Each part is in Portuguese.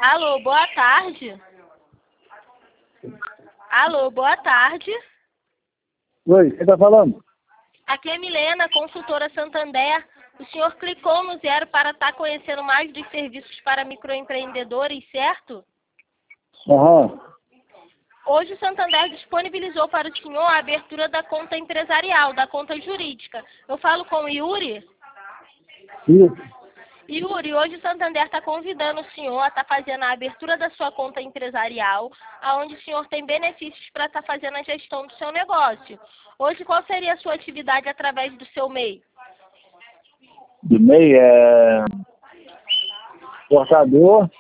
Alô, boa tarde. Alô, boa tarde. Oi, quem tá falando? Aqui é Milena, consultora Santander. O senhor clicou no 0 para estar conhecendo mais dos serviços para microempreendedores, certo? Aham. Hoje o Santander disponibilizou para o senhor a abertura da conta empresarial, da conta jurídica. Eu falo com o Yuri. Isso. Yuri, hoje o Santander está convidando o senhor a estar fazendo a abertura da sua conta empresarial, onde o senhor tem benefícios para estar fazendo a gestão do seu negócio. Hoje, qual seria a sua atividade através do seu MEI? De MEI é cortador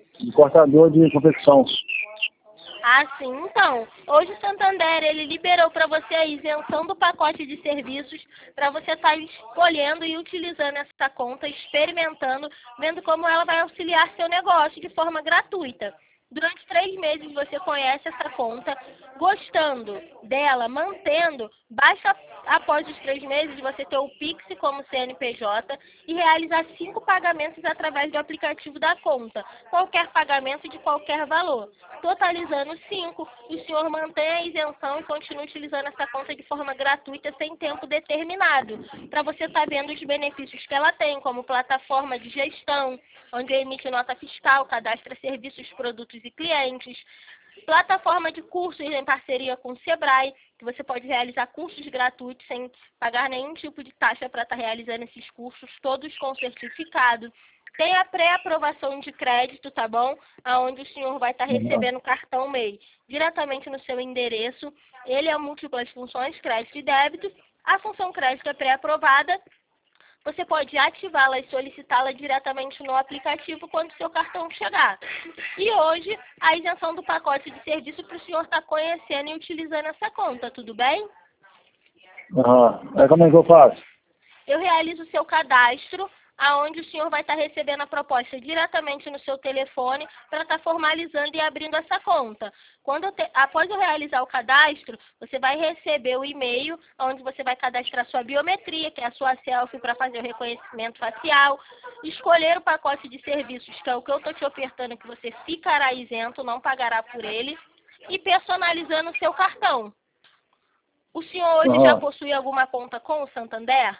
de confecção. Ah, sim. Então, hoje o Santander, ele liberou para você a isenção do pacote de serviços para você estar escolhendo e utilizando essa conta, experimentando, vendo como ela vai auxiliar seu negócio de forma gratuita. Durante 3 meses você conhece essa conta, gostando dela, mantendo, basta após os 3 meses você ter o Pix como CNPJ e realizar 5 pagamentos através do aplicativo da conta, qualquer pagamento de qualquer valor. Totalizando 5, o senhor mantém a isenção e continua utilizando essa conta de forma gratuita sem tempo determinado, para você estar vendo os benefícios que ela tem, como plataforma de gestão, onde emite nota fiscal, cadastra serviços, produtos e clientes, plataforma de cursos em parceria com o Sebrae, que você pode realizar cursos gratuitos sem pagar nenhum tipo de taxa para estar realizando esses cursos, todos com certificado. Tem a pré-aprovação de crédito, tá bom? Onde o senhor vai estar recebendo o cartão MEI diretamente no seu endereço. Ele é múltiplas funções, crédito e débito. A função crédito é pré-aprovada. Você pode ativá-la e solicitá-la diretamente no aplicativo quando o seu cartão chegar. E hoje, a isenção do pacote de serviço para o senhor estar conhecendo e utilizando essa conta, tudo bem? Aham. Aí como é que eu faço? Eu realizo o seu cadastro, aonde o senhor vai estar recebendo a proposta diretamente no seu telefone para estar formalizando e abrindo essa conta. Após eu realizar o cadastro, você vai receber o e-mail, onde você vai cadastrar sua biometria, que é a sua selfie para fazer o reconhecimento facial, escolher o pacote de serviços, que é o que eu estou te ofertando, que você ficará isento, não pagará por ele, e personalizando o seu cartão. O senhor hoje já possui alguma conta com o Santander?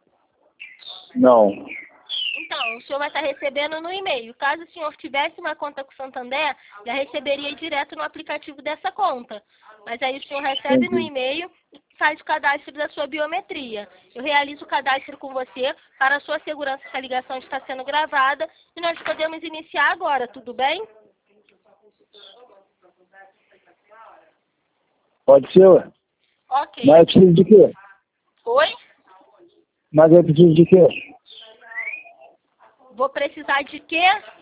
Não. Então, o senhor vai estar recebendo no e-mail. Caso o senhor tivesse uma conta com o Santander, já receberia direto no aplicativo dessa conta. Mas aí o senhor recebe no e-mail e faz o cadastro da sua biometria. Eu realizo o cadastro com você para a sua segurança que a ligação está sendo gravada e nós podemos iniciar agora, tudo bem? Pode ser, ué. Ok. Mas eu preciso de quê? Oi? Mas eu preciso de quê? Vou precisar de quê?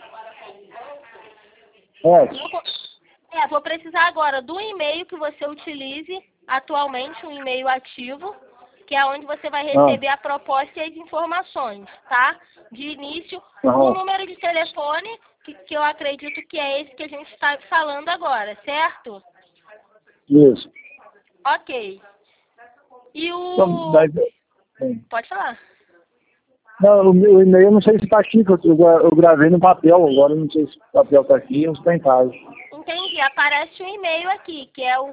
Vou precisar agora do e-mail que você utilize atualmente, um e-mail ativo, que é onde você vai receber a proposta e as informações, tá? De início, o número de telefone, que eu acredito que é esse que a gente está falando agora, certo? Isso. Ok. E o... Então, Pode falar. não, o e-mail eu não sei se está aqui, que eu gravei no papel, agora eu não sei se o papel está aqui ou se está em casa. Entendi. Aparece um e-mail aqui, que é o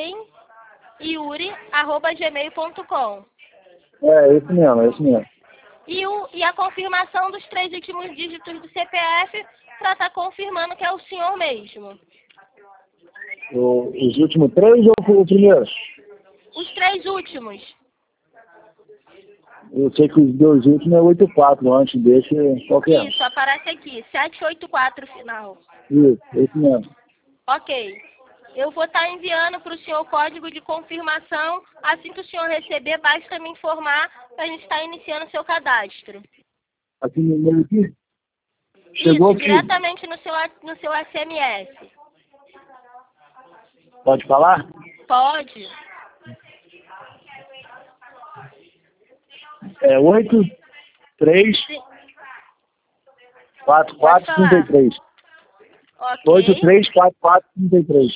clainyuri@gmail.com. É esse mesmo, é esse mesmo. E a confirmação dos 3 últimos dígitos do CPF para estar confirmando que é o senhor mesmo. Os últimos 3 ou o primeiro? Os 3 últimos. Eu sei que os 2 últimos é 84, antes desse, qual que é? Isso, aparece aqui, 784 final. Isso, esse mesmo. Ok. Eu vou estar enviando para o senhor o código de confirmação. Assim que o senhor receber, basta me informar para a gente estar iniciando o seu cadastro. Aqui no e-mail aqui? Chegou Isso, aqui. diretamente no seu SMS. Pode falar? Pode. É 83 44 33. Ok. 83 44 33.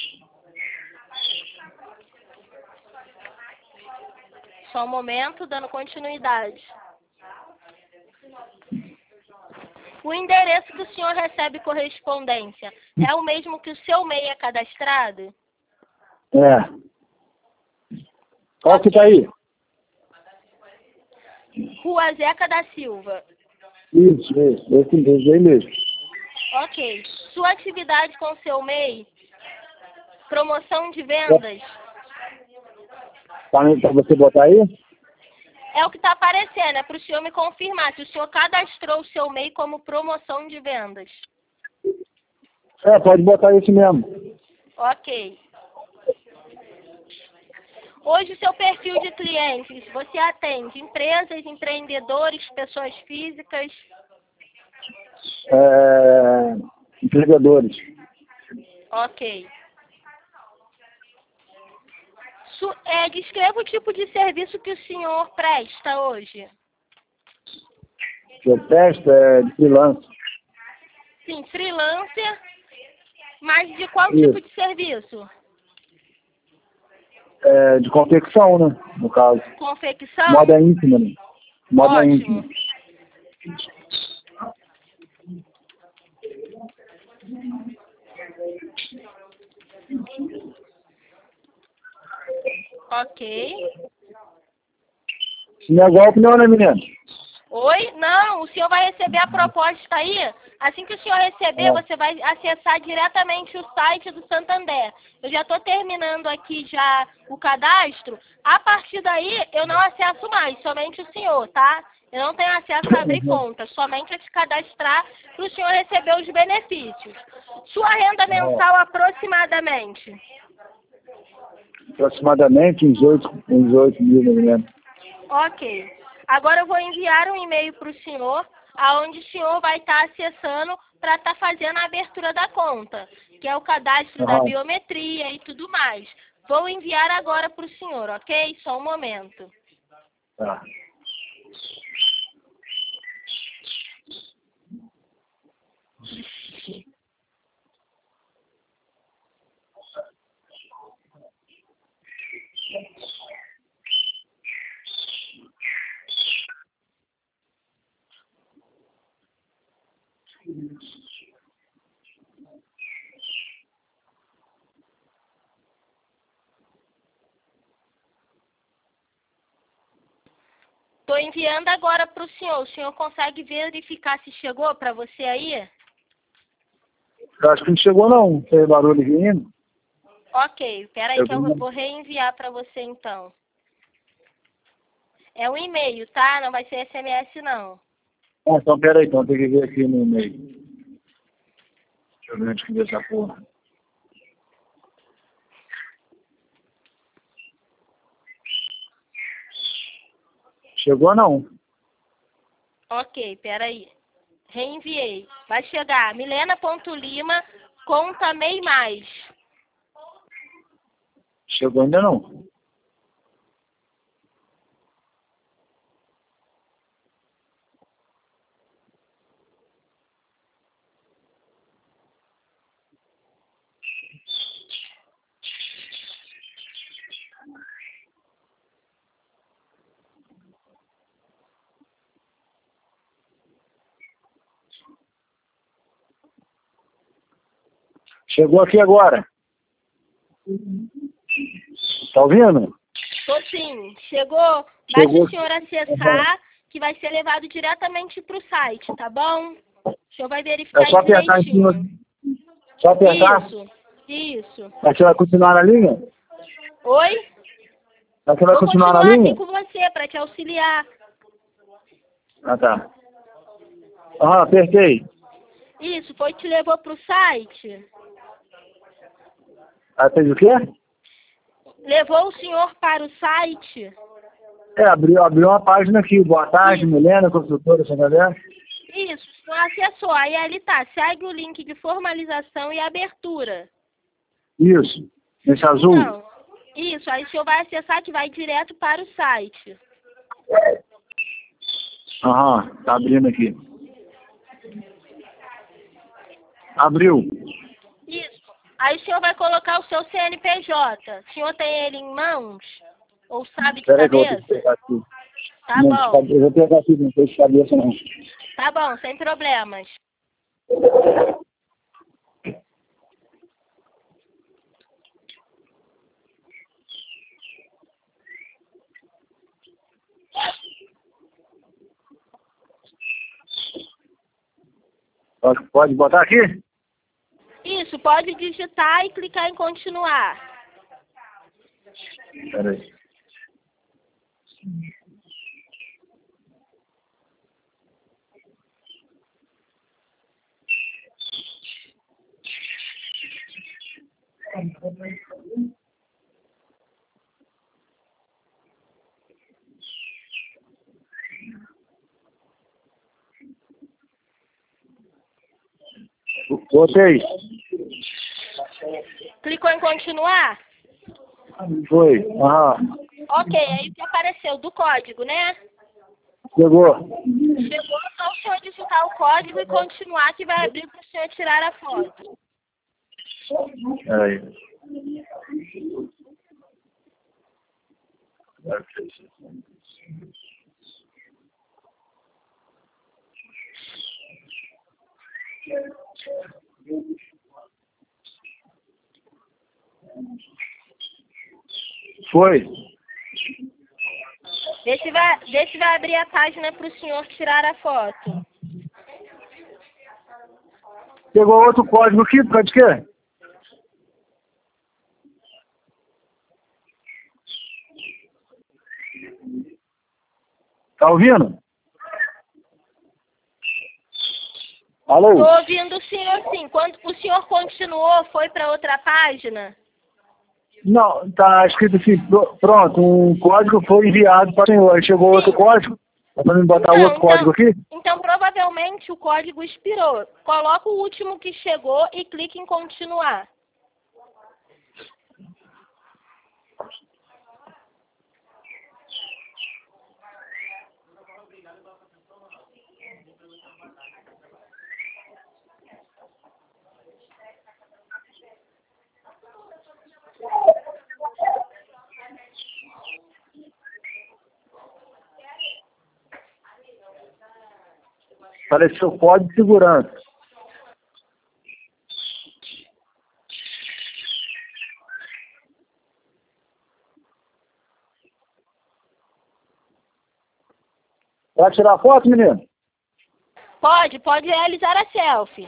Só um momento, dando continuidade. O endereço que o senhor recebe correspondência é o mesmo que o seu MEI é cadastrado? É. Qual que tá aí? Rua Zeca da Silva. Isso, esse aí mesmo. Ok. Sua atividade com o seu MEI? Promoção de vendas? Pra você botar aí? É o que está aparecendo, é para o senhor me confirmar se o senhor cadastrou o seu MEI como promoção de vendas. É, pode botar esse mesmo. Ok. Hoje o seu perfil de clientes, você atende empresas, empreendedores, pessoas físicas? Empregadores. Ok. Descreva o tipo de serviço que o senhor presta hoje. Que eu testo de freelance. Sim, freelancer, mas de qual Isso. tipo de serviço? De confecção, né? No caso. Confecção? Moda íntima, né? Moda Ótimo. íntima. Ok. Isso não é golpe não, né, menino? Oi? Não, o senhor vai receber a proposta aí. Assim que o senhor receber, você vai acessar diretamente o site do Santander. Eu já estou terminando aqui já o cadastro. A partir daí, eu não acesso mais, somente o senhor, tá? Eu não tenho acesso a abrir conta, somente a te cadastrar para o senhor receber os benefícios. Sua renda mensal aproximadamente? Aproximadamente uns 8 mil, mais ou menos. Ok. Agora eu vou enviar um e-mail para o senhor, aonde o senhor vai estar acessando para estar fazendo a abertura da conta, que é o cadastro da biometria e tudo mais. Vou enviar agora para o senhor, ok? Só um momento. Tá. Estou enviando agora para o senhor. O senhor consegue verificar se chegou para você aí? Eu acho que não chegou não. Tem barulho vindo. Ok, peraí que eu vou reenviar para você então. É um e-mail, tá? Não vai ser SMS não. Então peraí, então tem que ver aqui no e-mail. Deixa eu ver onde que deu essa porra. Chegou não. Ok, peraí. Reenviei. Vai chegar milena.lima, conta MEI mais. Chegou ainda não. Chegou aqui agora. Tá ouvindo? Tô sim. Chegou. Basta o senhor acessar, que vai ser levado diretamente para o site, tá bom? O senhor vai verificar É só apertar em cima. Só apertar? Isso. Mas você vai continuar na linha? Oi? Mas você vai Vou continuar na continuar linha? aqui com você para te auxiliar. Ah, tá. Apertei. Isso, foi te levou para o site? Fez o quê? Levou o senhor para o site? Abriu uma página aqui. Boa tarde, Milena, consultora Santander. Isso, o senhor acessou. Aí ali tá, segue o link de formalização e abertura. Isso, nesse azul. Então, isso, aí o senhor vai acessar que vai direto para o site. Tá abrindo aqui. Abriu. Isso. Aí o senhor vai colocar o seu CNPJ. O senhor tem ele em mãos? Ou sabe de Espera aí que eu vou cabeça? pegar aqui. Tá Não, bom. eu vou pegar aqui, não sei de cabeça não. Tá bom, sem problemas. Pode botar aqui? Isso, pode digitar e clicar em continuar. Peraí. Botei. Clicou em continuar? Foi. Aham. Ok, aí o que apareceu? Do código, né? Chegou. Chegou só o senhor digitar o código e continuar que vai abrir para o senhor tirar a foto. Peraí. Foi. Vê se vai abrir a página para o senhor tirar a foto. Pegou outro código aqui, por causa de quê? Tá ouvindo? Alô? Estou ouvindo o senhor sim. Quando o senhor continuou, foi para outra página? Não, tá escrito assim, pronto, um código foi enviado para o senhor. Aí chegou outro código. Dá para me botar outro código aqui? Então, provavelmente o código expirou. Coloca o último que chegou e clique em continuar. Apareceu código de segurança. Vai tirar foto, menino? Pode realizar a selfie.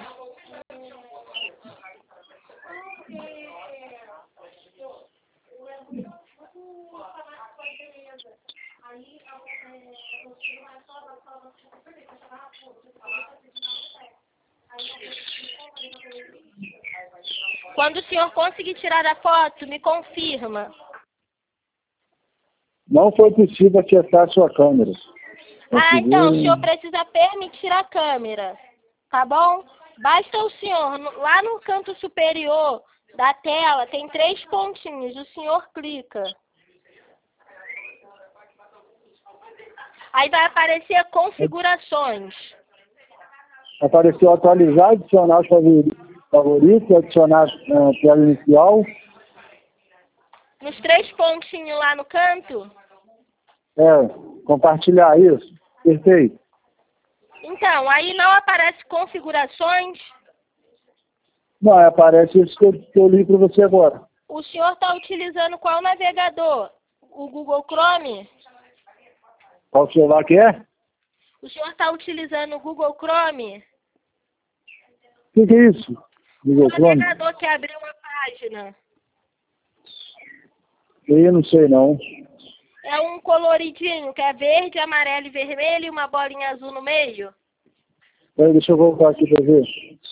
Quando o senhor conseguir tirar a foto, me confirma. Não foi possível acessar sua câmera. Então o senhor precisa permitir a câmera, tá bom? Basta o senhor, lá no canto superior da tela, tem 3 pontinhos, o senhor clica. Aí vai aparecer configurações. Apareceu atualizar, adicionar os favoritos, adicionar tela inicial. Nos 3 pontinhos lá no canto? Compartilhar isso. Perfeito. Então, aí não aparece configurações? Não, aparece isso que eu li para você agora. O senhor está utilizando qual navegador? O Google Chrome? Qual celular que é? O senhor está utilizando o Google Chrome? O que é isso? Google O Chrome? navegador que abriu uma página. Eu não sei não. É um coloridinho, que é verde, amarelo e vermelho e uma bolinha azul no meio. Deixa eu voltar aqui para ver.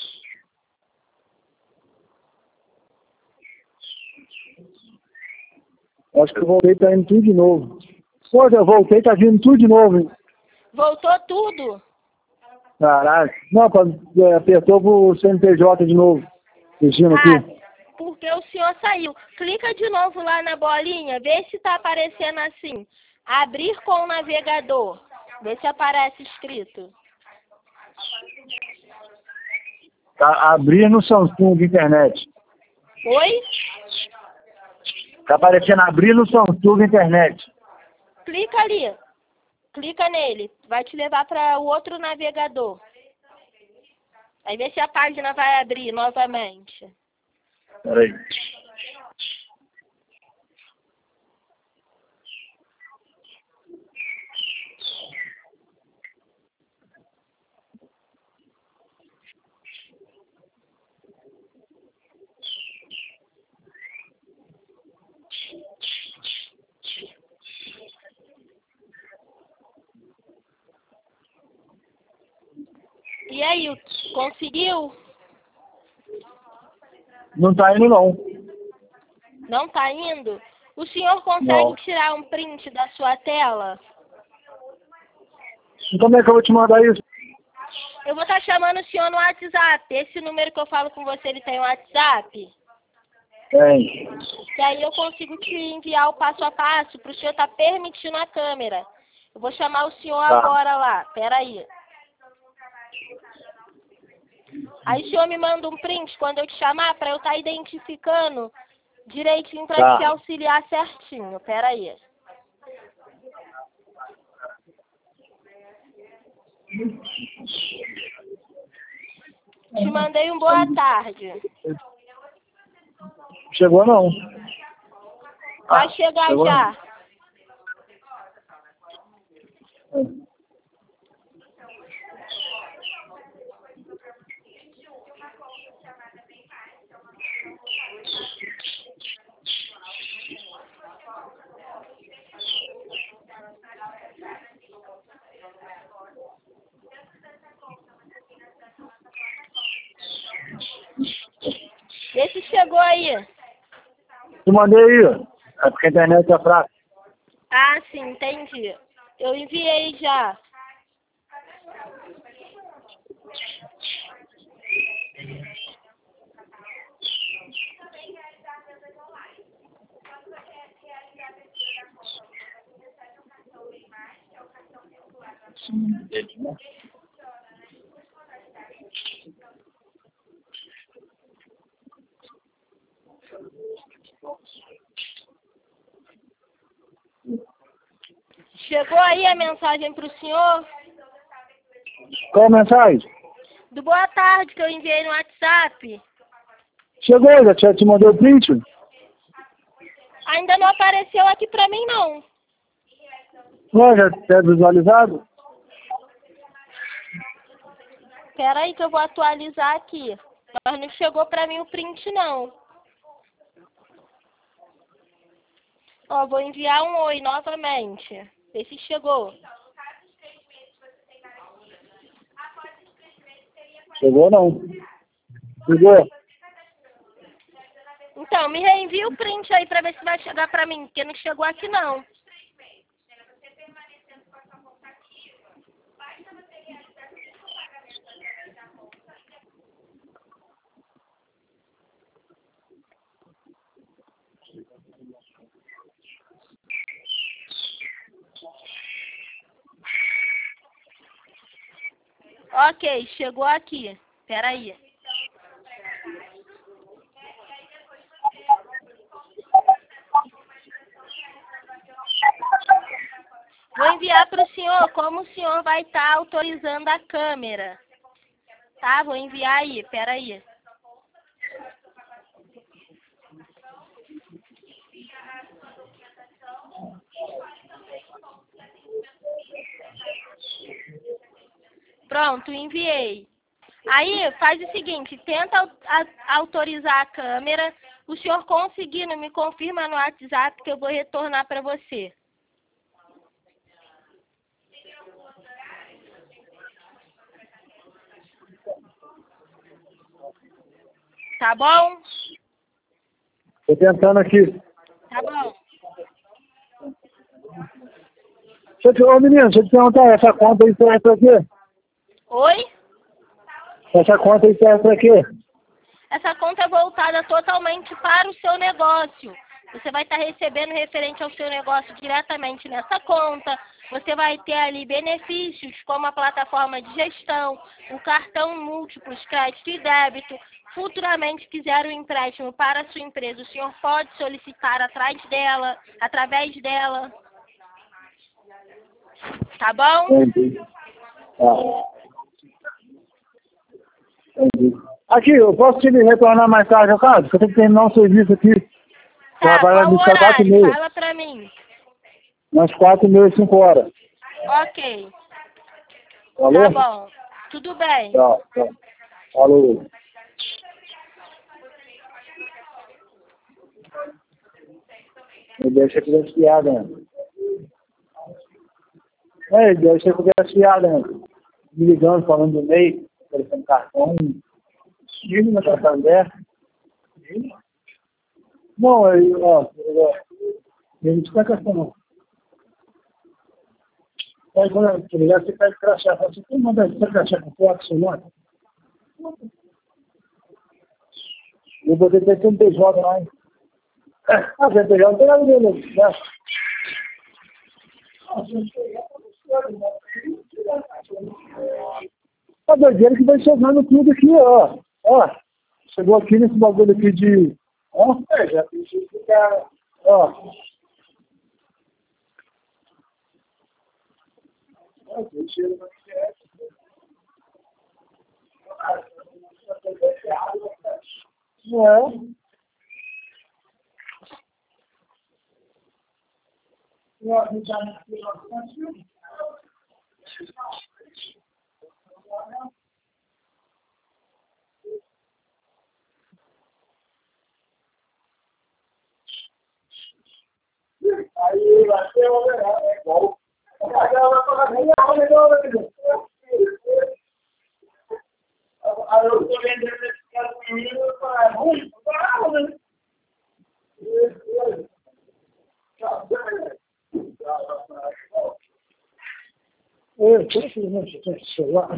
Acho que eu voltei, tá indo tudo de novo. Pô, eu voltei, tá vindo tudo de novo, hein? Voltou tudo? Caralho. Não, apertou pro CNPJ de novo. Destino aqui. Porque o senhor saiu. Clica de novo lá na bolinha, vê se tá aparecendo assim. Abrir com o navegador. Vê se aparece escrito. Tá, abrir no Samsung Internet. Oi? Tá aparecendo abrir no Samsung Internet. Clica ali. Clica nele, vai te levar para o outro navegador. Aí vê se a página vai abrir novamente. Peraí. E aí, conseguiu? Não tá indo, não. Não tá indo? O senhor consegue Não. tirar um print da sua tela? E como é que eu vou te mandar isso? Eu vou estar chamando o senhor no WhatsApp. Esse número que eu falo com você, ele tem WhatsApp? Tem. Que aí eu consigo te enviar o passo a passo para o senhor estar permitindo a câmera. Eu vou chamar o senhor agora lá. Pera aí. Aí o senhor me manda um print quando eu te chamar para eu estar identificando direitinho para te auxiliar certinho. Pera aí. Te mandei um boa tarde. Chegou, não. Vai chegar chegou, já. Vê se chegou aí. Te mandei aí. É porque a internet é fraca. Ah, sim, entendi. Eu enviei já. Chegou aí a mensagem para o senhor? Qual a mensagem? Do boa tarde que eu enviei no WhatsApp. Chegou, já te mandei o print? Ainda não apareceu aqui para mim, não. Não, já é visualizado? Espera aí que eu vou atualizar aqui. Mas não chegou para mim o print, não. Ó, vou enviar um oi novamente. Vê se chegou. Chegou, não. Chegou? Então, me reenvia o print aí para ver se vai chegar para mim, porque não chegou aqui, não. Ok, chegou aqui. Espera aí. Vou enviar para o senhor como o senhor vai estar autorizando a câmera. Tá? Vou enviar aí. Espera aí. Pronto, enviei. Aí, faz o seguinte, tenta autorizar a câmera. O senhor conseguindo, me confirma no WhatsApp que eu vou retornar para você. Tá bom? Tô tentando aqui. Tá bom. Ô, menino, deixa eu te perguntar, essa conta aí serve pra quê? Oi? Essa conta aí serve pra quê? Essa conta é voltada totalmente para o seu negócio. Você vai estar recebendo referente ao seu negócio diretamente nessa conta. Você vai ter ali benefícios como a plataforma de gestão, o cartão múltiplos, crédito e débito. Futuramente quiser um empréstimo para a sua empresa, o senhor pode solicitar através dela. Tá bom? Entendi. Tá. Entendi. Aqui, eu posso te retornar mais tarde, ao caso? Porque eu tenho que terminar um serviço aqui. Tá, Trabalhar qual no 4 e horário? meia. Fala pra mim. Umas 4h30, 5 horas. Ok. Valeu? Tá bom. Tudo bem. Tchau, tchau. Falou. Me deixa que eu piada, né? Deixa que eu piada, né? Me ligando, falando do MEI, oferecendo cartão. Chile na Santander. Não, ele não tem questão, não. Aí quando eu te ligar, você pede crachá. Você tem que mandar esse crachá com foto, seu nome? Eu vou ter que ter um PJ lá, hein? CNPJ não tem nada dele, né? A doideira que vai chegando tudo aqui, ó. Ó, chegou aqui nesse bagulho aqui de... Ó, já pedi pro cara. Ó. Não é? Aí vai ser o melhor, é igual. Aí eu tô vendendo esse cara pro menino, para ruim, né? Infelizmente, eu tenho que celular.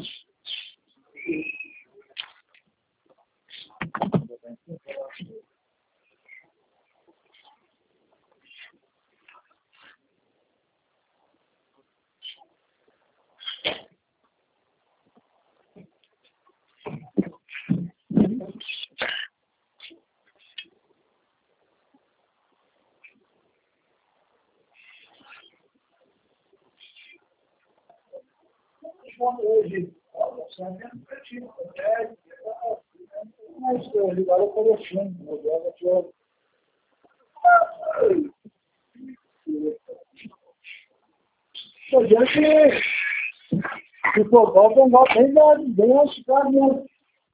Hoje, mas ligaram o telefone, eu já que se for golpe, é um golpe bem arriscado mesmo.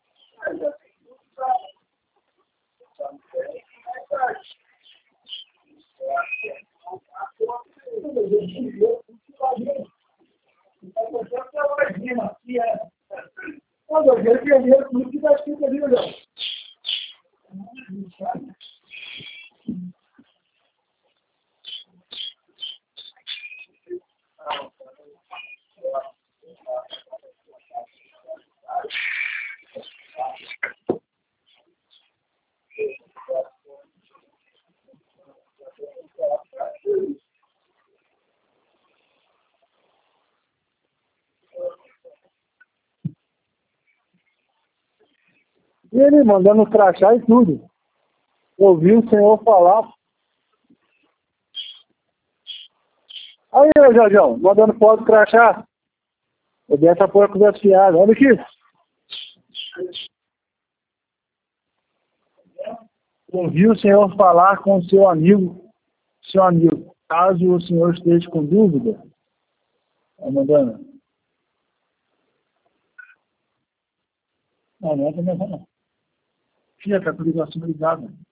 Quando eu vejo que é dinheiro, tudo que está escrito ali, olha. E ele mandando crachá e tudo. Ouvi o senhor falar. Aí, ô Jorjão, mandando foto do crachá. Eu dei essa porra conversa fiada. Olha aqui. Ouvi o senhor falar com o seu amigo. Seu amigo, caso o senhor esteja com dúvida. Tá mandando. Não, não é também não. Filha, tá com ligação ligada.